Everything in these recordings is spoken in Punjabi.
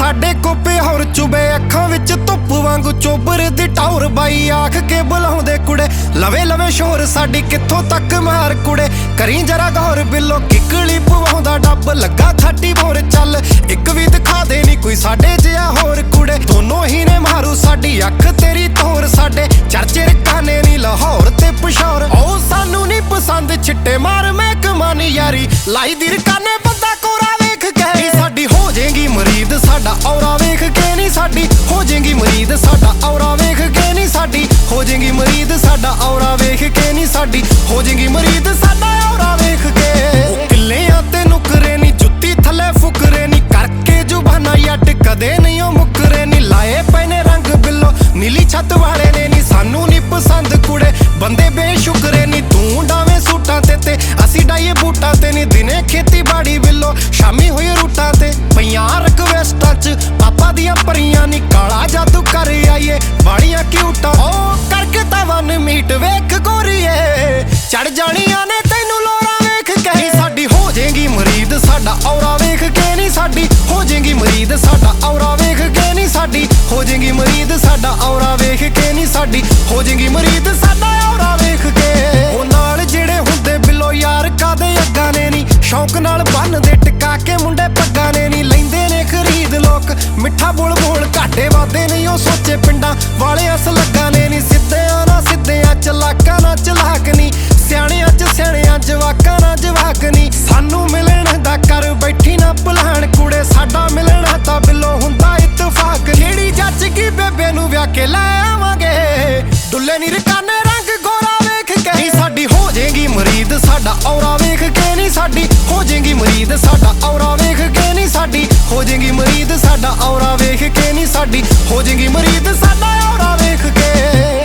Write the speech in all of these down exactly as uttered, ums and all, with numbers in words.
ਸਾਡੇ ਕੋਪੇ ਹੋਰ ਚੁਬੇ ਅੱਖਾਂ ਵਿੱਚ ਧੁੱਪ ਵਾਂਗੂ ਚੋਬਰ ਦੀ ਟੌਰ ਬਾਈ ਆਖ ਕੇ ਬੁਲਾਉਂਦੇ ਕੁੜੇ ਲਵੇ ਲਵੇ ਸ਼ੋਰ ਸਾਡੀ ਕਿੱਥੋਂ ਤੱਕ ਮਾਰ ਕੁੜੇ ਕਰੀ ਜਰਾ ਗੌਰ ਬਿੱਲੋ ਕਿਕਲੀ ਪਵਾਉਂਦਾ ਡੱਬ ਲੱਗਾ ਖਾਟੀ ਬੋਰ ਚੱਲ ਇੱਕ ਵੀ ਦਿਖਾ ਦੇ ਨੀ ਕੋਈ ਸਾਡੇ ਜਿਹਾ ਹੋਰ ਕੁੜੇ ਦੋਨੋਂ ਹੀ ਨੇ ਮਾਰੂ ਸਾਡੀ ਅੱਖ ਤੇਰੀ ਤੋਰ ਸਾਡੇ ਚਰਚੇ ਰਕਾਨੇ ਨੀ ਲਾਹੌਰ ਤੇ ਪਸ਼ੌਰ ਉਹ ਸਾਨੂੰ ਨੀ ਪਸੰਦ ਛਿੱਟੇ ਮਾਰ ਮੈਂ ਕਮਾਨੀ ਯਾਰੀ ਲਾਈ ਦੀ ਰਕਾਨੇ ਬੰਦਾ ਕੋਰਾ ਵੇਖ ਕੇ ਸਾਡੀ ਹੋ ਜਾਏਗੀ ਮਰੀਦ ਸਾਡਾ ਔਰਾ ਵੇਖ ਕੇ ਨੀ ਸਾਡੀ ਹੋ ਜਾਏਗੀ ਮਰੀਦ ਸਾਡਾ ਔਰਾ ਵੇਖ ਕੇ ਨੀ ਸਾਡੀ ਹੋ ਜਾਏਗੀ ਮਰੀਦ ਸਾਡਾ ਔਰਾ ਵੇਖ ਕੇ ਨੀ ਸਾਡੀ ਹੋ ਜਾਏਗੀ ਮਰੀਦ ਸਾਡਾ ਔਰਾ ਵੇਖ ਕੇ ਕਿੱਲਿਆਂ ਤੇ ਨੁਕਰੇ ਨੀ ਜੁੱਤੀ ਥੱਲੇ ਫੁਕਰੇ ਨੀ ਕਰਕੇ ਜ਼ੁਬਾਨਾਂ ਯੱਟ ਕਦੇ ਨਹੀਂ ਉਹ ਮੁਕਰੇ ਨੀ ਲਾਏ ਪਏ ਨੇ ਰੰਗ ਬਿੱਲੋ ਨੀਲੀ ਛੱਤ ਵਾਲੇ ਨੇ ਨੀ ਸਾਨੂੰ ਨੀ ਪਸੰਦ ਕੁੜੇ ਬੰਦੇ ਬੇਸ਼ੁਕਰੇ ਨੀ ਤੂੰ ਡਾਵੇਂ ਸੂਟਾਂ ਤੇ ਤੇ ਅਸੀਂ ਡਾਈਏ ਬੂਟਾਂ ਤੇ ਨੀ ਦਿਨੇ ਖੇਤੀਬਾੜੀ ਬਿੱਲੋ ਸ਼ਾਮੀ ਹੋਈ ਰੂਟਾਂ ਤੇ ਪਈਆਂ ਰਿਕਵੈਸਟਾਂ ਚ ਪਾਪਾ ਦੀਆਂ ਪਰੀਆਂ ਨੀ ਕਾਲਾ ਜਾਦੂ ਕਰ ਆਈਏ ਬਾੜੀਆਂ ਕਿਊਟਾਂ ਉਹ ਕਰਕੇ ਤਾਂ ਵਨ ਮੀਟ ਵੇਖ ਗੋਰੀਏ ਚੜ ਜਾਣੀਆਂ ਨੇ ਤੈਨੂੰ ਲੋਰਾ ਵੇਖ ਕੇ ਸਾਡੀ ਹੋ ਜਾਏਗੀ ਮਰੀਦ ਸਾਡਾ ਔਰਾ ਵੇਖ ਕੇ ਨੀ ਸਾਡੀ ਹੋ ਜਾਏਗੀ ਮਰੀਦ ਸਾਡਾ ਔਰਾ ਵੇਖ ਕੇ ਨੀ ਸਾਡੀ ਹੋ ਜਾਏਗੀ ਮਰੀਦ ਸਾਡਾ ਔਰਾ ਵੇਖ ਕੇ ਨੀ ਸਾਡੀ ਹੋ ਜਾਏਗੀ ਮਰੀਦ ਸਾਡਾ ਔਰਾ ਵੇਖ ਕੇ ਉਹ ਨਾਲ ਜਿਹੜੇ ਹੁੰਦੇ ਬਿੱਲੋ ਯਾਰ ਕਾਦੇ ਅੱਗਾਂ ਨੇ ਨੀ ਸ਼ੌਂਕ ਨਾਲ ਬੰਨਦੇ ਟਿਕਾ ਕੇ ਮੁੰਡੇ ਪੱਗਾਂ ਨੇ ਨੀ ਲੈਂਦੇ ਨੇ ਖਰੀਦ ਲੋਕ ਮਿੱਠਾ ਬੋਲ ਬੋਲ ਘਾਟੇ ਵਾਦੇ ਨਹੀਂ ਉਹ ਸੋਚੇ ਪਿੰਡਾਂ ਵਾਲੇ ਅਸ ਲੱਗਾ ਨੇ ਨੀ ਸਿੱਧਿਆਂ ਨਾ ਸਿੱਧਿਆਂ ਚਲਾਕਾਂ ਨਾ ਚਲਾਕ ਨੀ ਸਿਆਣਿਆਂ ਚ ਸਿਆਣਿਆਂ ਜਵਾਕਾਂ ਨਾ ਜਵਾਕ ਨੀ ਸਾਨੂੰ ਮਿਲਣ ਦਾ ਕਰ ਬੈਠੀ ਨਾ ਭੁਲਾਣ ਕੁੜੇ ਸਾਡਾ ਮਿਲਣਾ ਤਾਂ ਬਿੱਲੋ ਹੁੰਦਾ ਇਤਫਾਕ ਜਿਹੜੀ ਜੱਜ ਕੀ ਬੇਬੇ ਨੂੰ ਵਿਆਹ ਕੇ ਲੈ ਆਵਾਂਗੇ ਦੁੱਲੇ ਨੀ ਰਕਾਨੇ ਰੰਗ ਗੋਰਾ ਵੇਖ ਕੇ ਨੀ ਸਾਡੀ ਹੋ ਜਾਏਗੀ ਮਰੀਦ ਸਾਡਾ ਔਰਾ ਵੇਖ ਕੇ ਨੀ ਸਾਡੀ ਹੋ ਜਾਏਗੀ ਮਰੀਦ ਸਾਡਾ ਔਰਾ ਵੇਖ ਕੇ ਨੀ ਸਾਡੀ ਹੋ ਜਾਏਗੀ ਮਰੀਦ ਸਾਡਾ ਔਰਾ ਵੇਖ ਕੇ ਨੀ ਸਾਡੀ ਹੋ ਜਾਏਗੀ ਮਰੀਦ ਸਾਡਾ ਔਰਾ ਵੇਖ ਕੇ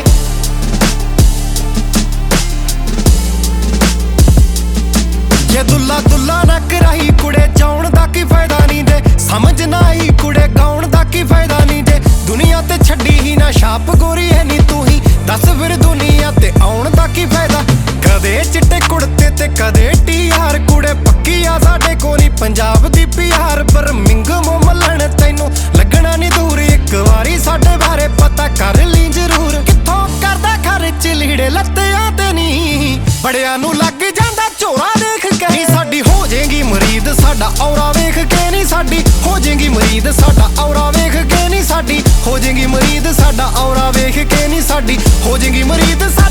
ਜੇ ਦੁੱਲਾ ਦੁੱਲਾ ਨਾ ਕਰਾਈ ਕੁੜੇ ਜਾਉਣ ਦਾ ਕੀ ਫਾਇਦਾ ਨਹੀਂ ਦੇ ਸਮਝ ਨਾ ਆਈ ਕੁੜੇ ਗਾਉਣ ਦਾ ਕੀ ਫਾਇਦਾ ਨਹੀਂ ਦੇ ਦੁਨੀਆ ਤੇ ਛੱਡੀ ਹੀ ਨਾ ਛਾਪ ਗੋਰੀ ਹੈ ਨੀ ਤੂੰ ਹੀ ਦੱਸ ਫਿਰ ਦੁਨੀਆ ਤੇ ਆਉਣ ਦਾ ਕੀ ਫਾਇਦਾ ਕਦੇ ਚਿੱਟੇ ਕੁੜਤੇ ਤੇ ਕਦੇ ਟੀਆਰ ਕੁੜੇ ਪੱਕੀ ਆ ਸਾਡੇ ਕੋਲ ਨੀ ਪੰਜਾਬ ਦੀ ਪਿਆਰ ਪਰ ਮਿੰਗਮੋ ਮੱਲਣ ਤੈਨੂੰ ਲੱਗਣਾ ਨੀ ਦੂਰ ਇੱਕ ਵਾਰੀ ਸਾਡੇ ਬਾਰੇ ਪਤਾ ਕਰ ਲਈ ਜ਼ਰੂਰ ਕਿੱਥੋਂ ਕਰਦਾ ਖਰਚ ਲੀੜੇ ਲੱਤਿਆਂ ਤੇ ਨੀ ਬੜਿਆਂ ਨੂੰ ਲੱਗ ਜਾਂਦਾ ਝੋਰਾ ਦੇਖ ਕੇ ਸਾਡੀ ਹੋ ਜਾਏਗੀ ਮਰੀਦ ਸਾਡਾ ਔਰਾ ਵੇਖ ਕੇ ਨੀ ਸਾਡੀ ਹੋ ਜਾਏਗੀ ਮਰੀਦ ਸਾਡਾ ਔਰਾ ਵੇਖ ਕੇ ਨੀ ਸਾਡੀ ਹੋ ਜਾਏਗੀ ਮਰੀਦ ਸਾਡਾ ਔਰਾ ਵੇਖ ਕੇ ਨੀ ਸਾਡੀ ਹੋ ਜਾਏਗੀ ਮਰੀਦ